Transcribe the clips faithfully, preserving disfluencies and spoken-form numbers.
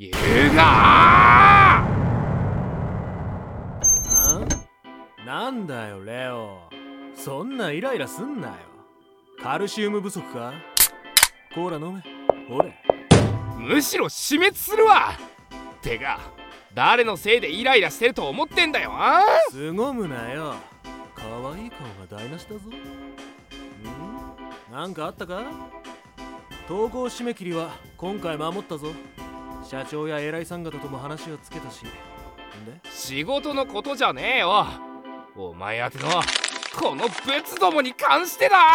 言うなー。 あ？なんだよレオ、そんなイライラすんなよ。カルシウム不足か？コーラ飲め。ほれ。 むしろ死滅するわ。てか誰のせいでイライラしてると思ってんだよ。あーすごむなよ。可愛い顔が台無しだぞ。ん？なんかあったか？投稿締め切りは今回守ったぞ。社長や偉いさん方とも話をつけたし。んで？ 仕事のことじゃねえよ。お前宛てのこのブツどもに関してだ。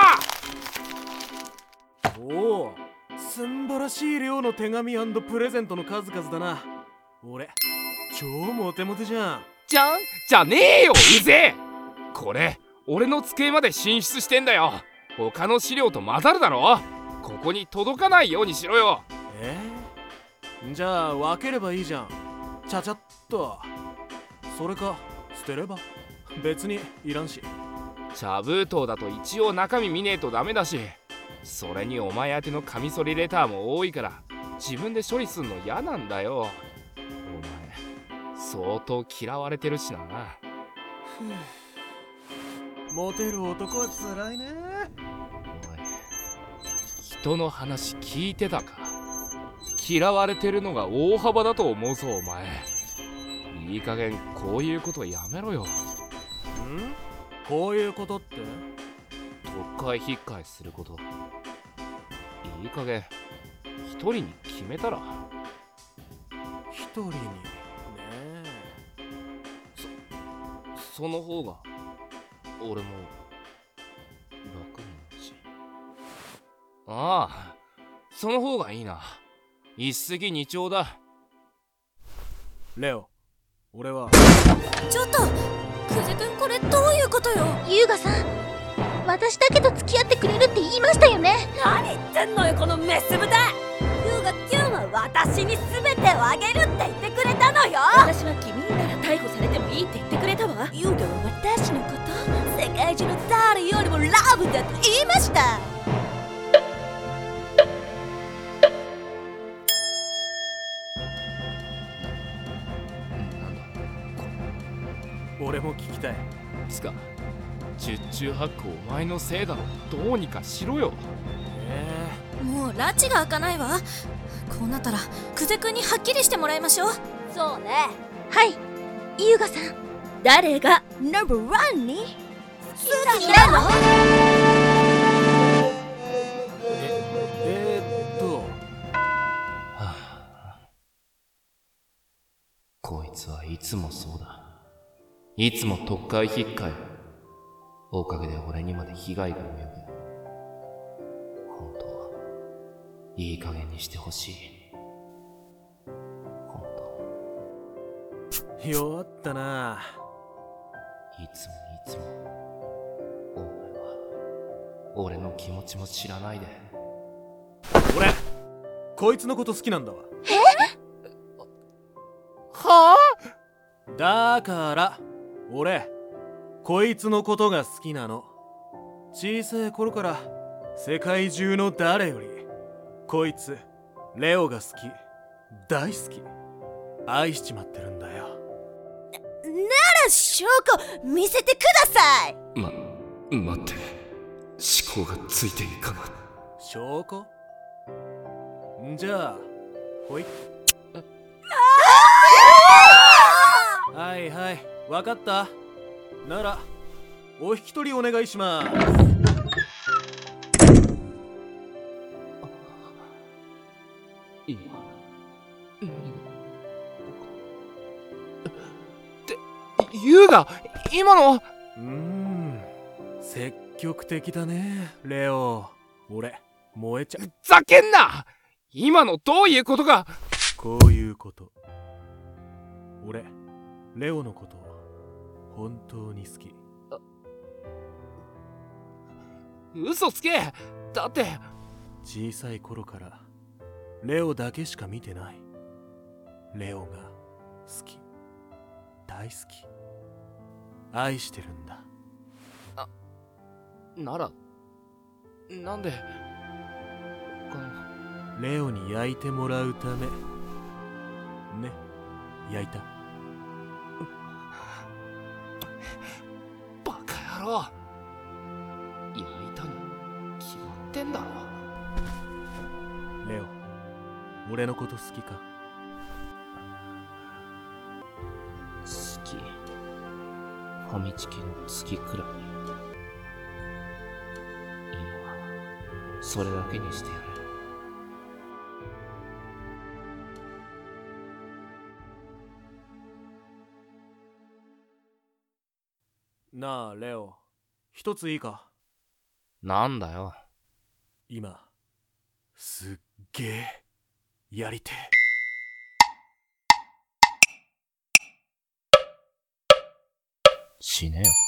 おお、すんばらしい量の手紙&プレゼントの数々だな。俺超モテモテじゃん。 じゃんじゃねえよ、うぜえ。これ俺の机まで進出してんだよ。他の資料と混ざるだろ。ここに届かないようにしろよ。 えー、じゃあ分ければいいじゃん。ちゃちゃっと。それか捨てれば別にいらんし。 茶封筒だと一応中身見ねえとダメだし、それにお前宛てのカミソリレターも多いから自分で処理すんの嫌なんだよ。お前相当嫌われてるしな。 モテる男はつらいね。 おい、人の話聞いてたか？嫌われてるのが大幅だと思うぞお前。いい加減こういうことやめろよ。 ん？こういうことって？ 特会引っかえすること。いい加減一人に決めたら。 一人にねそその方が俺も楽になるし。ああ、その方がいいな。一石二鳥だ。 レオ、俺は。 ちょっと久世君、これどういうことよ。 優雅さん、私だけと付き合ってくれるって言いましたよね。 何言ってんのよこのメス豚。優雅キュンは私に全てをあげるって言ってくれたのよ。私は君になら逮捕されてもいいって言ってくれたわ。優雅は私のこと世界中の誰よりもラブだと言いました。 俺も聞きたい。 つか十中八九お前のせいだろ。どうにかしろよ。 えもう拉致が開かないわ。こうなったら久世君にはっきりしてもらいましょう。そうね。 はい、優雅さん。 誰がナンバーワンに好きなの？ ええー、っと、 はあ、こいつはいつもそうだ。いつも特会引っかえ。おかげで俺にまで被害が及ぶ。本当はいい加減にしてほしい。本当弱ったな。 いつもいつもお前は俺の気持ちも知らないで。 俺こいつのこと好きなんだわ。 はあ？ だから俺こいつのことが好きなの。小さい頃から世界中の誰よりこいつレオが好き、大好き、愛しちまってるんだよ。 なら証拠見せてください。 ま、待って、思考がついていかない。 証拠？んじゃあほい。はいはい、わかった。ならお引き取りお願いします。 今何がって優雅、今の。 うーん、積極的だねレオ。俺燃えちゃう。 ふざけんな。今のどういうことか。 こういうこと。俺レオのこと本当に好き。 嘘つけ。だって小さい頃からレオだけしか見てない。レオが好き、大好き、愛してるんだ。 ならなんで他の。 レオに焼いてもらうため焼いた。 バカ野郎、焼いたに決まってんだろ。 レオ、俺のこと好きか？ 好き。ファミチキの月くらい。今それだけにしてやる。 なあレオ、一ついいか？ なんだよ。 今すっげえやりてえ。 死ねよ。